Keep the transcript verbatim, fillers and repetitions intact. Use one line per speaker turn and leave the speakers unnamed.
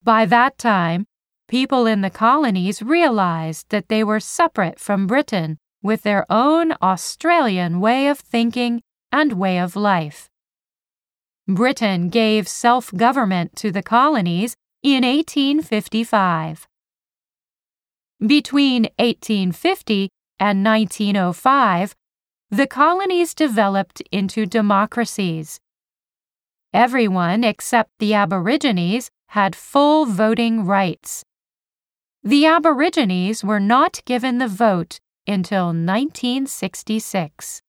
By that time, people in the colonies realized that they were separate from Britain with their own Australian way of thinking and way of life. Britain gave self-government to the colonies in eighteen fifty-five. Between eighteen fifty and nineteen oh five, the colonies developed into democracies. Everyone except the Aborigines had full voting rights. The Aborigines were not given the vote until nineteen sixty-six.